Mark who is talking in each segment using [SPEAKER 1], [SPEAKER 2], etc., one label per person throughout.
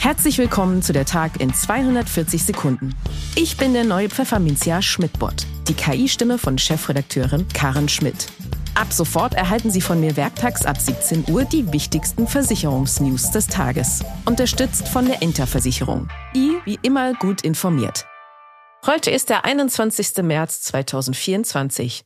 [SPEAKER 1] Herzlich willkommen zu der Tag in 240 Sekunden. Ich bin der neue Pfefferminzia Schmidt-Bot, die KI-Stimme von Chefredakteurin Karen Schmidt. Ab sofort erhalten Sie von mir werktags ab 17 Uhr die wichtigsten Versicherungsnews des Tages. Unterstützt von der Interversicherung. Wie immer gut informiert. Heute ist der 21. März 2024.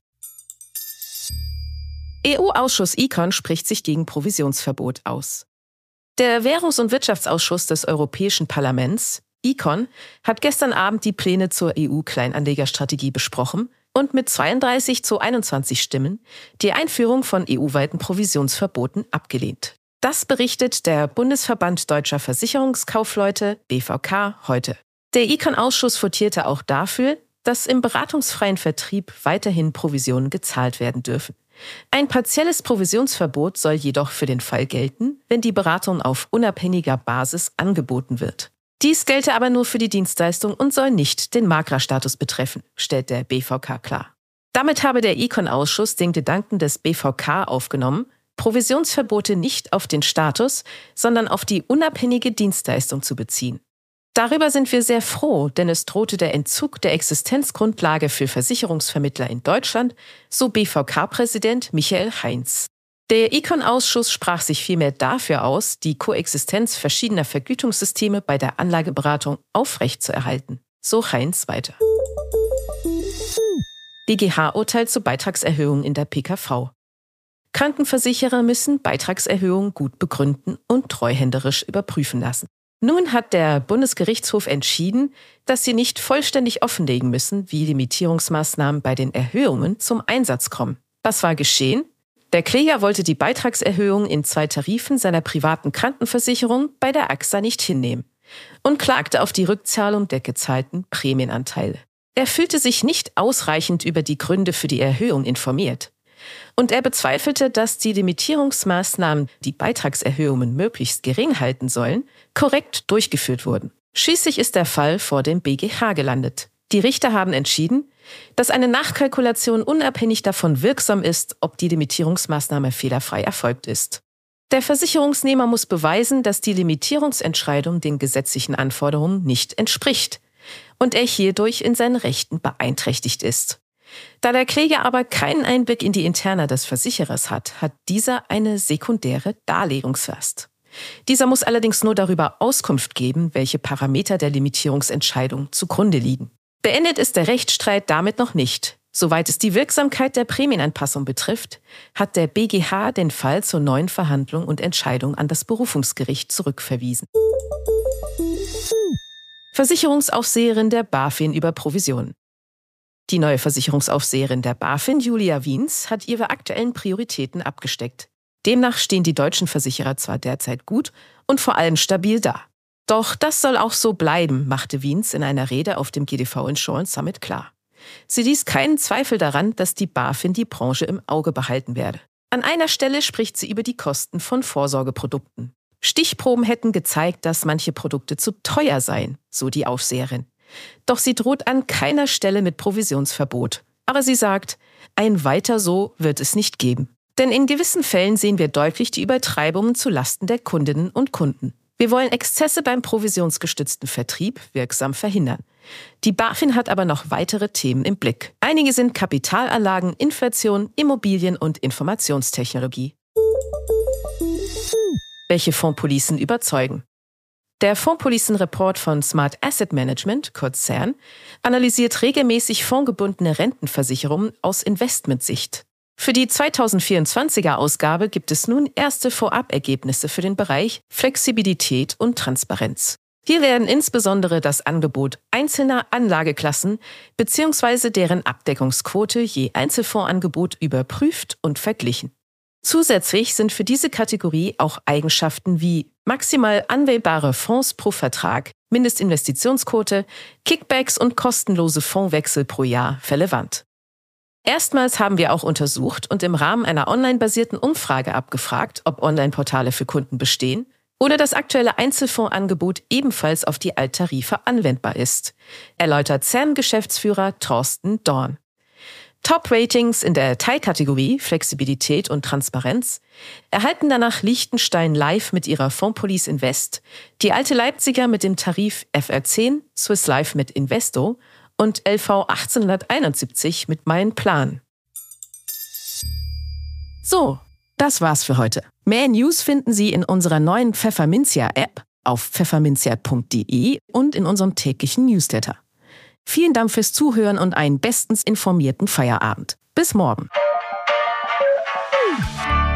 [SPEAKER 1] EU-Ausschuss Econ spricht sich gegen Provisionsverbot aus. Der Währungs- und Wirtschaftsausschuss des Europäischen Parlaments, Econ, hat gestern Abend die Pläne zur EU-Kleinanlegerstrategie besprochen und mit 32:21 Stimmen die Einführung von EU-weiten Provisionsverboten abgelehnt. Das berichtet der Bundesverband Deutscher Versicherungskaufleute, BVK, heute. Der Econ-Ausschuss votierte auch dafür, dass im beratungsfreien Vertrieb weiterhin Provisionen gezahlt werden dürfen. Ein partielles Provisionsverbot soll jedoch für den Fall gelten, wenn die Beratung auf unabhängiger Basis angeboten wird. Dies gelte aber nur für die Dienstleistung und soll nicht den Maklerstatus betreffen, stellt der BVK klar. Damit habe der Econ-Ausschuss den Gedanken des BVK aufgenommen, Provisionsverbote nicht auf den Status, sondern auf die unabhängige Dienstleistung zu beziehen. Darüber sind wir sehr froh, denn es drohte der Entzug der Existenzgrundlage für Versicherungsvermittler in Deutschland, so BVK-Präsident Michael Heinz. Der Econ-Ausschuss sprach sich vielmehr dafür aus, die Koexistenz verschiedener Vergütungssysteme bei der Anlageberatung aufrechtzuerhalten, so Heinz weiter. BGH-Urteil zur Beitragserhöhung in der PKV. Krankenversicherer müssen Beitragserhöhungen gut begründen und treuhänderisch überprüfen lassen. Nun hat der Bundesgerichtshof entschieden, dass sie nicht vollständig offenlegen müssen, wie Limitierungsmaßnahmen bei den Erhöhungen zum Einsatz kommen. Was war geschehen? Der Kläger wollte die Beitragserhöhung in 2 Tarifen seiner privaten Krankenversicherung bei der AXA nicht hinnehmen und klagte auf die Rückzahlung der gezahlten Prämienanteile. Er fühlte sich nicht ausreichend über die Gründe für die Erhöhung informiert. Und er bezweifelte, dass die Limitierungsmaßnahmen, die Beitragserhöhungen möglichst gering halten sollen, korrekt durchgeführt wurden. Schließlich ist der Fall vor dem BGH gelandet. Die Richter haben entschieden, dass eine Nachkalkulation unabhängig davon wirksam ist, ob die Limitierungsmaßnahme fehlerfrei erfolgt ist. Der Versicherungsnehmer muss beweisen, dass die Limitierungsentscheidung den gesetzlichen Anforderungen nicht entspricht und er hierdurch in seinen Rechten beeinträchtigt ist. Da der Kläger aber keinen Einblick in die Interna des Versicherers hat dieser eine sekundäre Darlegungslast. Dieser muss allerdings nur darüber Auskunft geben, welche Parameter der Limitierungsentscheidung zugrunde liegen. Beendet ist der Rechtsstreit damit noch nicht. Soweit es die Wirksamkeit der Prämienanpassung betrifft, hat der BGH den Fall zur neuen Verhandlung und Entscheidung an das Berufungsgericht zurückverwiesen. Versicherungsaufseherin der BaFin über Provisionen. Die neue Versicherungsaufseherin der BaFin, Julia Wiens, hat ihre aktuellen Prioritäten abgesteckt. Demnach stehen die deutschen Versicherer zwar derzeit gut und vor allem stabil da. Doch das soll auch so bleiben, machte Wiens in einer Rede auf dem GDV Insurance Summit klar. Sie ließ keinen Zweifel daran, dass die BaFin die Branche im Auge behalten werde. An einer Stelle spricht sie über die Kosten von Vorsorgeprodukten. Stichproben hätten gezeigt, dass manche Produkte zu teuer seien, so die Aufseherin. Doch sie droht an keiner Stelle mit Provisionsverbot. Aber sie sagt, ein Weiter so wird es nicht geben. Denn in gewissen Fällen sehen wir deutlich die Übertreibungen zu Lasten der Kundinnen und Kunden. Wir wollen Exzesse beim provisionsgestützten Vertrieb wirksam verhindern. Die BaFin hat aber noch weitere Themen im Blick. Einige sind Kapitalanlagen, Inflation, Immobilien und Informationstechnologie. Welche Fondspolicen überzeugen? Der Fondspolicen-Report von Smart Asset Management, kurz CERN, analysiert regelmäßig fondgebundene Rentenversicherungen aus Investmentsicht. Für die 2024er Ausgabe gibt es nun erste Vorabergebnisse für den Bereich Flexibilität und Transparenz. Hier werden insbesondere das Angebot einzelner Anlageklassen bzw. deren Abdeckungsquote je Einzelfondsangebot überprüft und verglichen. Zusätzlich sind für diese Kategorie auch Eigenschaften wie maximal anwählbare Fonds pro Vertrag, Mindestinvestitionsquote, Kickbacks und kostenlose Fondswechsel pro Jahr relevant. Erstmals haben wir auch untersucht und im Rahmen einer online-basierten Umfrage abgefragt, ob Online-Portale für Kunden bestehen oder das aktuelle Einzelfondsangebot ebenfalls auf die Alttarife anwendbar ist, erläutert CERN-Geschäftsführer Thorsten Dorn. Top-Ratings in der Teilkategorie Flexibilität und Transparenz erhalten danach Liechtenstein Live mit ihrer Fondspolice Invest, die Alte Leipziger mit dem Tarif FR10, Swiss Life mit Investo und LV 1871 mit Mein Plan. So, das war's für heute. Mehr News finden Sie in unserer neuen Pfefferminzia-App, auf pfefferminzia.de und in unserem täglichen Newsletter. Vielen Dank fürs Zuhören und einen bestens informierten Feierabend. Bis morgen.